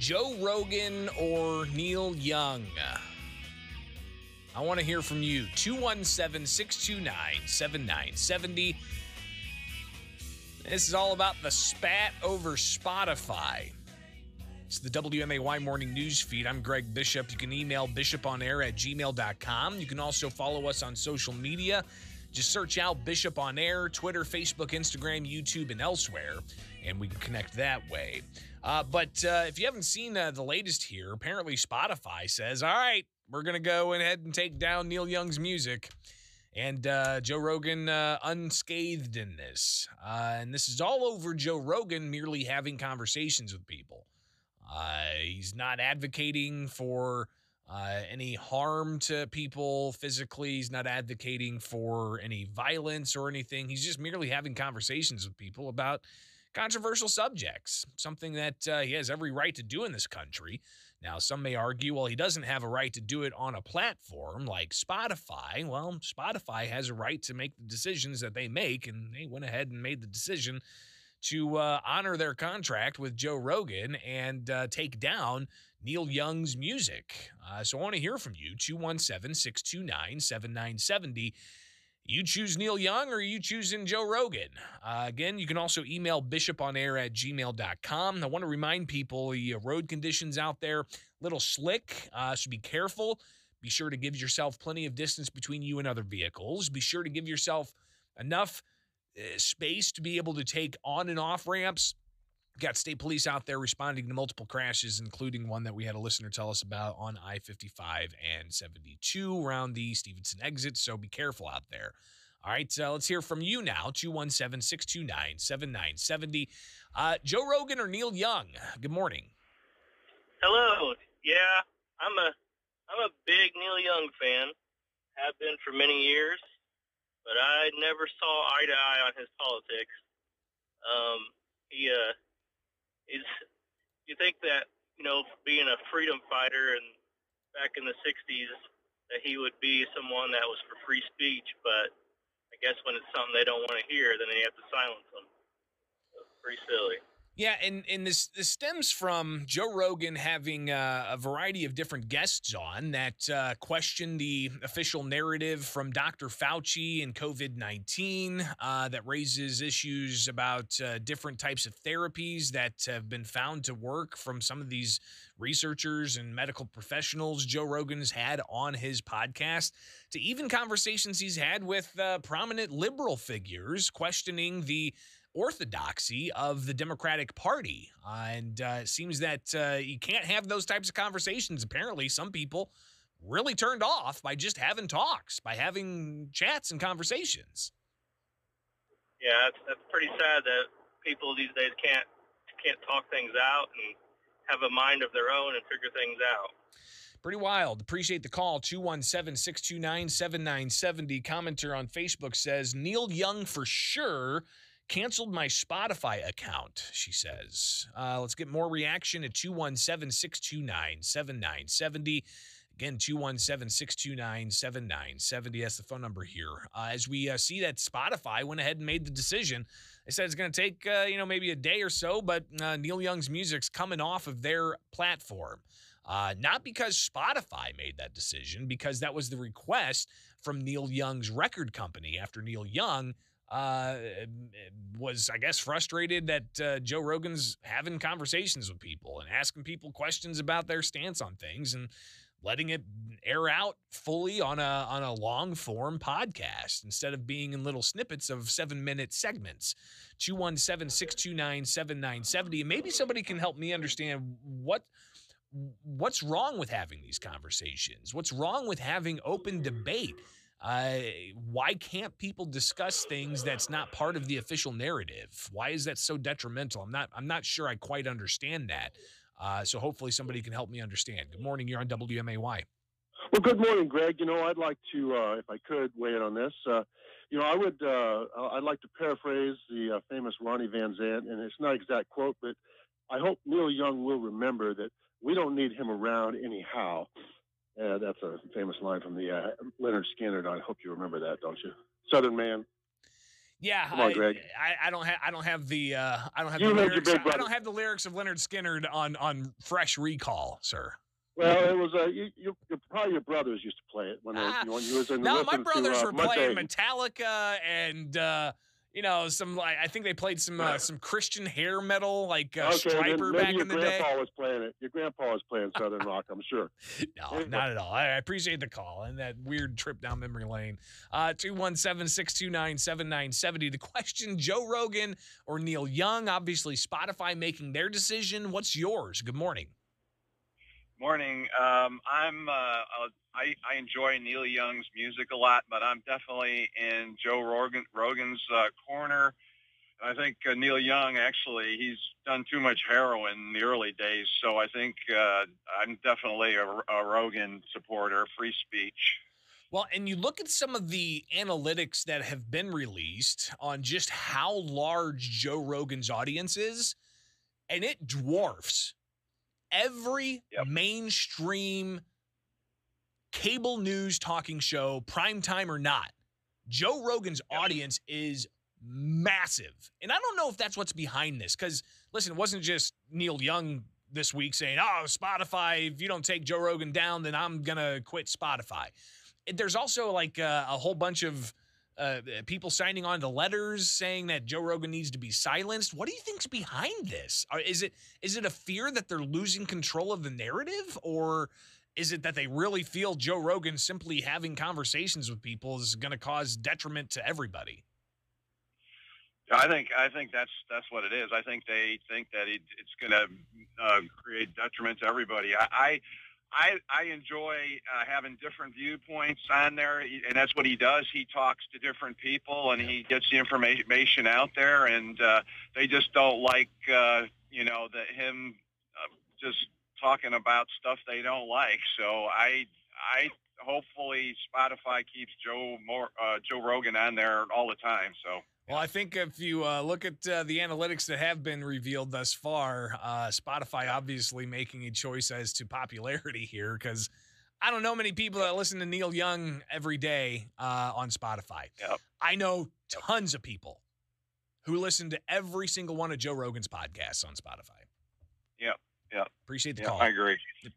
Joe Rogan or Neil Young? I want to hear from you. 217-629-7970. This is all about the spat over Spotify. It's the WMAY Morning News Feed. I'm Greg Bishop. You can email bishoponair@gmail.com. You can also follow us on social media. Just search out Bishop on Air, Twitter, Facebook, Instagram, YouTube, and elsewhere, and we can connect that way. But if you haven't seen the latest here, apparently Spotify says, all right, we're going to go ahead and take down Neil Young's music. And Joe Rogan unscathed in this. And this is all over Joe Rogan merely having conversations with people. He's not advocating for any harm to people physically. He's not advocating for any violence or anything. He's just merely having conversations with people about controversial subjects, something that he has every right to do in this country. Now, some may argue, well, he doesn't have a right to do it on a platform like Spotify. Well, Spotify has a right to make the decisions that they make, and they went ahead and made the decision to honor their contract with Joe Rogan and take down Neil Young's music. So I want to hear from you, 217-629-7970. You choose Neil Young or are you choosing Joe Rogan? Again, you can also email bishoponair@gmail.com. I want to remind people the road conditions out there, a little slick, so be careful. Be sure to give yourself plenty of distance between you and other vehicles. Be sure to give yourself enough space to be able to take on and off ramps. Got state police out there responding to multiple crashes, including one that we had a listener tell us about on I-55 and 72 around the Stevenson exit, so be careful out there. All right, let's hear from you now, 217-629-7970. Joe Rogan or Neil Young? Good morning. Hello. Yeah, I'm a big Neil Young fan. Have been for many years, but I never saw eye to eye on his politics. You think that, being a freedom fighter and back in the 60s, that he would be someone that was for free speech, but I guess when it's something they don't want to hear, then they have to silence them. So it's pretty silly. Yeah, and this stems from Joe Rogan having a variety of different guests on that question the official narrative from Dr. Fauci and COVID-19 that raises issues about different types of therapies that have been found to work from some of these researchers and medical professionals Joe Rogan's had on his podcast, to even conversations he's had with prominent liberal figures questioning the orthodoxy of the Democratic Party. And it seems that you can't have those types of conversations. Apparently, some people really turned off by just having talks, by having chats and conversations. Yeah, that's pretty sad that people these days can't talk things out and have a mind of their own and figure things out. Pretty wild. Appreciate the call. 217-629-7970. Commenter on Facebook says, Neil Young for sure. Canceled my Spotify account, she says. Let's get more reaction at 217-629-7970. Again, 217-629-7970. That's the phone number here. As we see that Spotify went ahead and made the decision. They said it's going to take, maybe a day or so, but Neil Young's music's coming off of their platform. Not because Spotify made that decision, because that was the request from Neil Young's record company after Neil Young was, I guess, frustrated that Joe Rogan's having conversations with people and asking people questions about their stance on things and letting it air out fully on a long form podcast instead of being in little snippets of 7-minute segments. 217-629-7970. And maybe somebody can help me understand what's wrong with having these conversations. What's wrong with having open debate? Why can't people discuss things that's not part of the official narrative? Why is that so detrimental? I'm not sure I quite understand that. So hopefully somebody can help me understand. Good morning. You're on WMAY. Well, good morning, Greg. I'd like to, if I could, weigh in on this. I'd like to paraphrase the famous Ronnie Van Zant, and it's not an exact quote, but I hope Neil Young will remember that we don't need him around anyhow. That's a famous line from the Leonard Skinner. I hope you remember that, don't you? Southern man. Yeah, Come on, Greg. I don't have the You heard your lyrics. big I brother. don't have the lyrics of Leonard Skinner on fresh recall, sir. Well, it was probably your brothers used to play it when when you was in No, my listening brothers to were playing Mudvayne. Metallica and some like I think they played some Christian hair metal like Okay, Striper then maybe back your in the day. grandpa was playing it. Your grandpa was playing Southern rock, I'm sure. No, Anyway. not at all. I appreciate the call and that weird trip down memory lane. 217-629-7970. The question, Joe Rogan or Neil Young, obviously Spotify making their decision. What's yours? Good morning. Morning. I enjoy Neil Young's music a lot, but I'm definitely in Joe Rogan's corner. I think Neil Young, actually, he's done too much heroin in the early days, so I think I'm definitely a Rogan supporter, free speech. Well, and you look at some of the analytics that have been released on just how large Joe Rogan's audience is, and it dwarfs every mainstream cable news talking show, primetime or not. Joe Rogan's audience is massive. And I don't know if that's what's behind this, because, listen, it wasn't just Neil Young this week saying, oh, Spotify, if you don't take Joe Rogan down, then I'm going to quit Spotify. There's also like a whole bunch of people signing on to letters saying that Joe Rogan needs to be silenced. What do you think's behind this? Is it a fear that they're losing control of the narrative, or is it that they really feel Joe Rogan simply having conversations with people is going to cause detriment to everybody? I think that's what it is. I think they think that it's going to create detriment to everybody. I enjoy having different viewpoints on there, and that's what he does. He talks to different people, and he gets the information out there, and they just don't like, him just talking about stuff they don't like. So I hopefully Spotify keeps Joe Rogan on there all the time. So. Well, I think if you look at the analytics that have been revealed thus far, Spotify obviously making a choice as to popularity here, because I don't know many people that listen to Neil Young every day on Spotify. Yep. I know tons of people who listen to every single one of Joe Rogan's podcasts on Spotify. Yep. Yeah. Appreciate the call. I agree.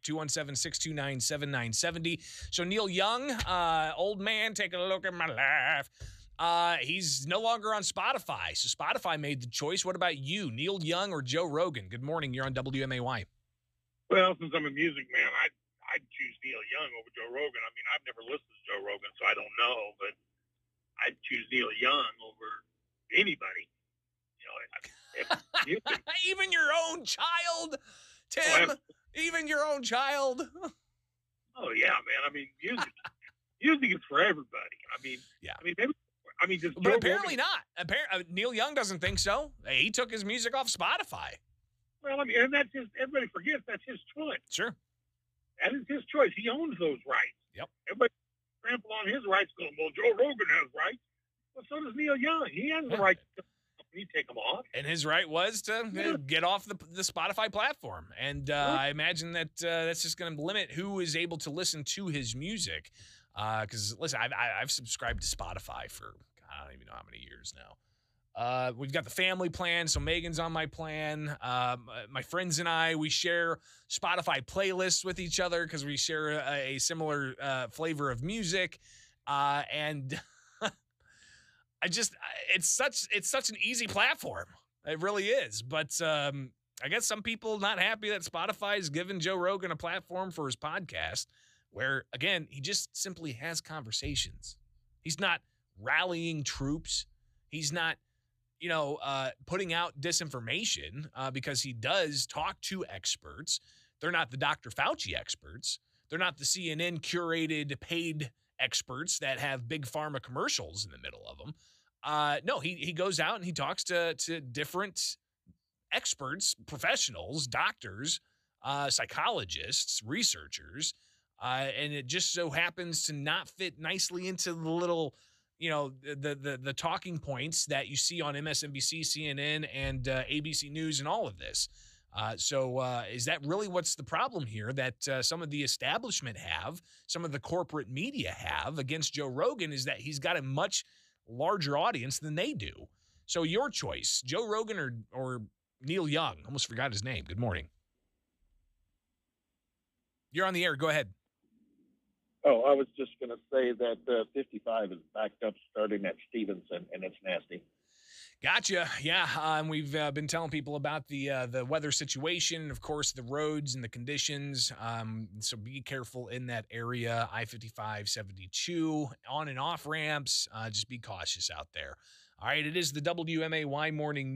217-629-7970. So Neil Young, old man, taking a look at my life. He's no longer on Spotify. So Spotify made the choice. What about you, Neil Young or Joe Rogan? Good morning. You're on WMAY. Well, since I'm a music man, I'd choose Neil Young over Joe Rogan. I mean, I've never listened to Joe Rogan, so I don't know, but I'd choose Neil Young over anybody. Even your own child, Tim. Even your own child. Oh yeah, man. I mean, music is for everybody. I mean, But apparently not. Neil Young doesn't think so. He took his music off Spotify. Well, I mean, and that's just, everybody forgets that's his choice. Sure. That is his choice. He owns those rights. Yep. Everybody trample on his rights going, well, Joe Rogan has rights. Well, so does Neil Young. He has the right to take them off. And his right was to get off the Spotify platform. And I imagine that that's just going to limit who is able to listen to his music. Because, listen, I've subscribed to Spotify for, I don't even know how many years now. We've got the family plan, so Megan's on my plan. My friends and I, we share Spotify playlists with each other because we share a similar flavor of music. And it's such an easy platform. It really is. But I guess some people not happy that Spotify is giving Joe Rogan a platform for his podcast where, again, he just simply has conversations. He's not rallying troops. He's not, putting out disinformation because he does talk to experts. They're not the Dr. Fauci experts. They're not the CNN curated paid experts that have big pharma commercials in the middle of them. No, he goes out and he talks to different experts, professionals, doctors, psychologists, researchers, and it just so happens to not fit nicely into the little, the talking points that you see on MSNBC, CNN, and ABC News and all of this. So is that really what's the problem here that some of the establishment have, some of the corporate media have against Joe Rogan, is that he's got a much larger audience than they do. So your choice, Joe Rogan or Neil Young. Almost forgot his name. Good morning. You're on the air. Go ahead. Oh, I was just going to say that 55 is backed up starting at Stevenson, and it's nasty. Gotcha. Yeah, we've been telling people about the weather situation, of course, the roads and the conditions. So be careful in that area. I-55, 72, on and off ramps. Just be cautious out there. All right, it is the WMAY morning